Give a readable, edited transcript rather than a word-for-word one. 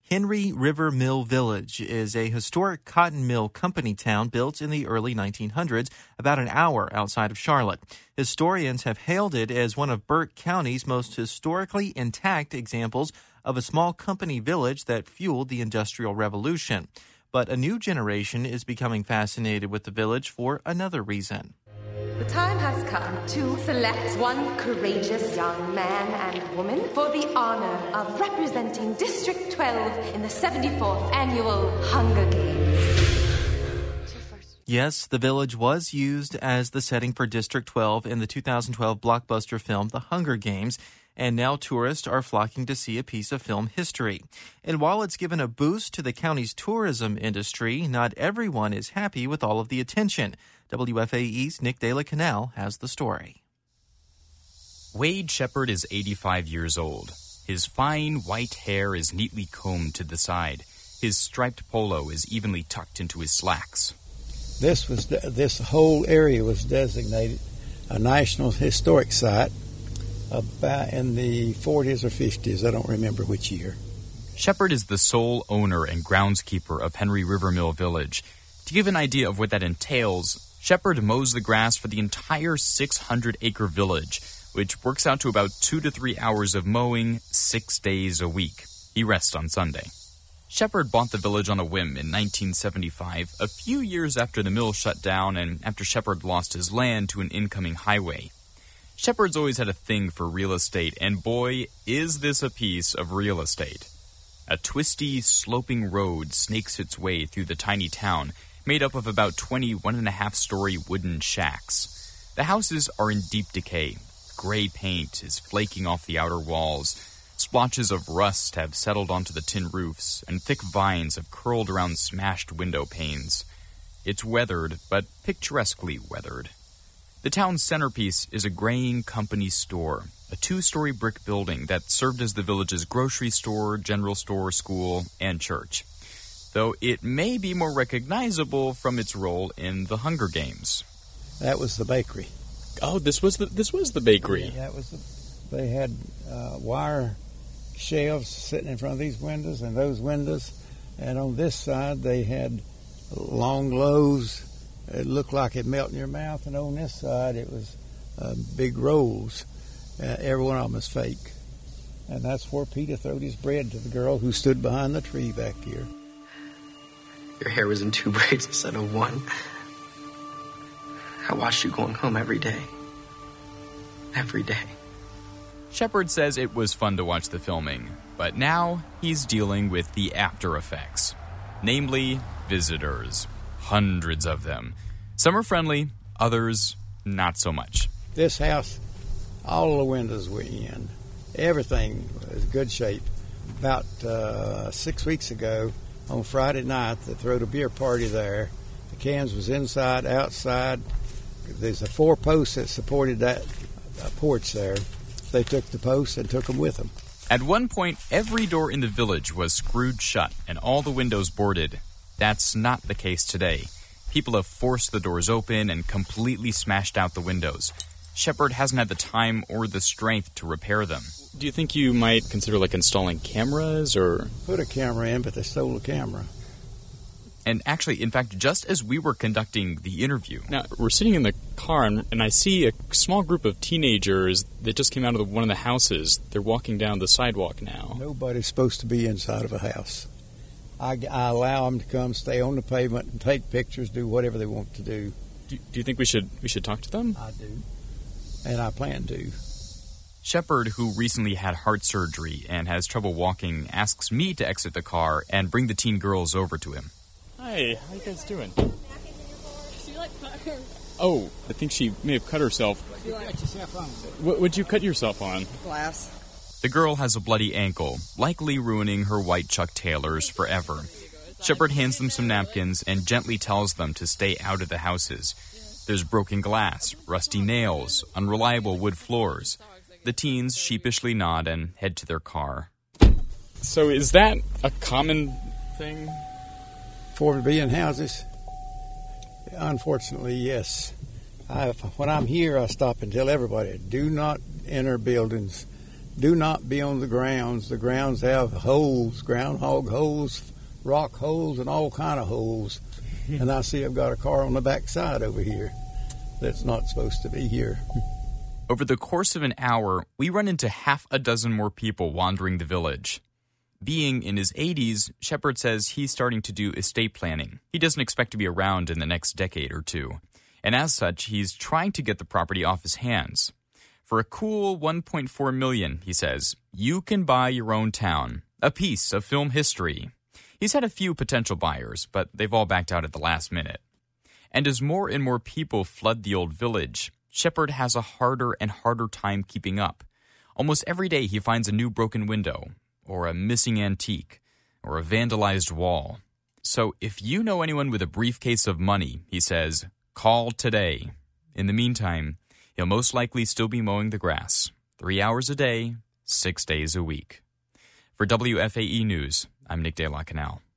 Henry River Mill Village is a historic cotton mill company town built in the early 1900s, about an hour outside of Charlotte. Historians have hailed it as one of Burke County's most historically intact examples of a small company village that fueled the Industrial Revolution. But a new generation is becoming fascinated with the village for another reason. The time has come to select one courageous young man and woman for the honor of representing District 12 in the 74th Annual Hunger Games. Yes, the village was used as the setting for District 12 in the 2012 blockbuster film The Hunger Games, and now tourists are flocking to see a piece of film history. And while it's given a boost to the county's tourism industry, not everyone is happy with all of the attention. WFAE's Nick De La Canal has the story. Wade Shepard is 85 years old. His fine white hair is neatly combed to the side. His striped polo is evenly tucked into his slacks. This whole area was designated a National Historic Site about in the 40s or 50s. I don't remember which year. Shepard is the sole owner and groundskeeper of Henry River Mill Village. To give an idea of what that entails, Shepard mows the grass for the entire 600-acre village, which works out to about 2 to 3 hours of mowing 6 days a week. He rests on Sunday. Shepard bought the village on a whim in 1975, a few years after the mill shut down and after Shepard lost his land to an incoming highway. Shepard's always had a thing for real estate, and boy, is this a piece of real estate. A twisty, sloping road snakes its way through the tiny town, made up of about 20 1.5-story wooden shacks. The houses are in deep decay. Gray paint is flaking off the outer walls. Splotches of rust have settled onto the tin roofs, and thick vines have curled around smashed window panes. It's weathered, but picturesquely weathered. The town's centerpiece is a graying company store, a 2-story brick building that served as the village's grocery store, general store, school, and church. Though it may be more recognizable from its role in the Hunger Games. That was the bakery. Oh, this was the bakery. Yeah, they had wire shelves sitting in front of these windows and those windows, and on this side they had long loaves. It looked like it melted in your mouth, and on this side it was big rolls. Every one of them is fake. And that's where Peter throwed his bread to the girl who stood behind the tree back here. Your hair was in 2 braids instead of 1. I watched you going home every day. Every day. Shepard says it was fun to watch the filming, but now he's dealing with the after effects. Namely, visitors. Hundreds of them. Some are friendly, others not so much. This house, all the windows were in. Everything was in good shape. About 6 weeks ago, on Friday night, they threw a beer party there. The cans was inside, outside. There's a 4 posts that supported that porch there. They took the posts and took them with them. At one point, every door in the village was screwed shut and all the windows boarded. That's not the case today. People have forced the doors open and completely smashed out the windows. Shepard hasn't had the time or the strength to repair them. Do you think you might consider installing cameras or... Put a camera in, but they stole the camera. And actually, in fact, just as we were conducting the interview... Now, we're sitting in the car, and I see a small group of teenagers that just came out of one of the houses. They're walking down the sidewalk now. Nobody's supposed to be inside of a house. I allow them to come, stay on the pavement, and take pictures, do whatever they want to do. Do you think we should talk to them? I do, and I plan to. Shepard, who recently had heart surgery and has trouble walking, asks me to exit the car and bring the teen girls over to him. Hi, how you guys doing? She cut her. Oh, I think she may have cut herself. What did you cut yourself on? What would you cut yourself on? Glass. The girl has a bloody ankle, likely ruining her white Chuck Taylors forever. Shepard hands them some napkins and gently tells them to stay out of the houses. There's broken glass, rusty nails, unreliable wood floors. The teens sheepishly nod and head to their car. So is that a common thing? For to be in houses? Unfortunately, yes. When I'm here, I stop and tell everybody, do not enter buildings. do not be on the grounds. The grounds have holes, groundhog holes, rock holes, and all kind of holes. And I see I've got a car on the back side over here that's not supposed to be here. Over the course of an hour, we run into half a dozen more people wandering the village. Being in his 80s, Shepard says he's starting to do estate planning. He doesn't expect to be around in the next decade or two. And as such, he's trying to get the property off his hands. For a cool $1.4 million, he says, you can buy your own town, a piece of film history. He's had a few potential buyers, but they've all backed out at the last minute. And as more and more people flood the old village, Shepard has a harder and harder time keeping up. Almost every day he finds a new broken window, or a missing antique, or a vandalized wall. So if you know anyone with a briefcase of money, he says, call today. In the meantime, he'll most likely still be mowing the grass, 3 hours a day, 6 days a week. For WFAE News, I'm Nick De La Canal.